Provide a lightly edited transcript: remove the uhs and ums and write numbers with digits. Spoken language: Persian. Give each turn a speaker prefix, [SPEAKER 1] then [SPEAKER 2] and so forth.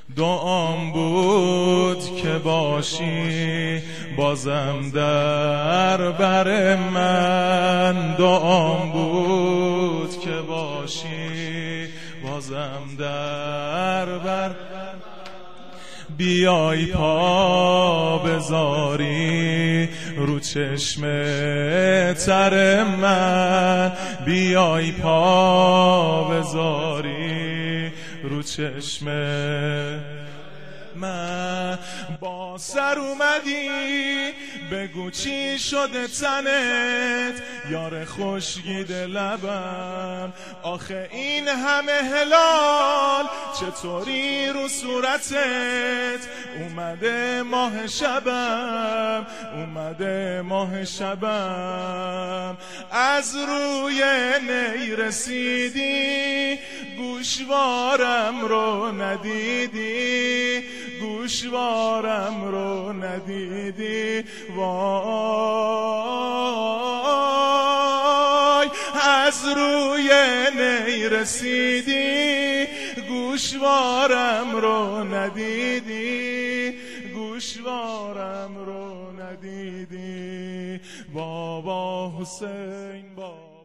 [SPEAKER 1] دعام بود که باشی بازم در بر من، دعام بود که باشی بازم در بر، بیای پا بذاری رو چشم تر من، بیای پا بذاری رو چشم من. با سر اومدی بگو چی شده تنت، یار خوشگید لبم، آخه این همه هلال چطوری رو صورتت؟ اومده ماه شبم، اومده ماه شبم، از روی نی رسیدی گوشوارم رو ندیدی، گوشوارم رو ندیدی، وای از روی نی رسیدی گوشوارم رو ندیدی، گوشوارم رو ندیدی. بابا حسین بابا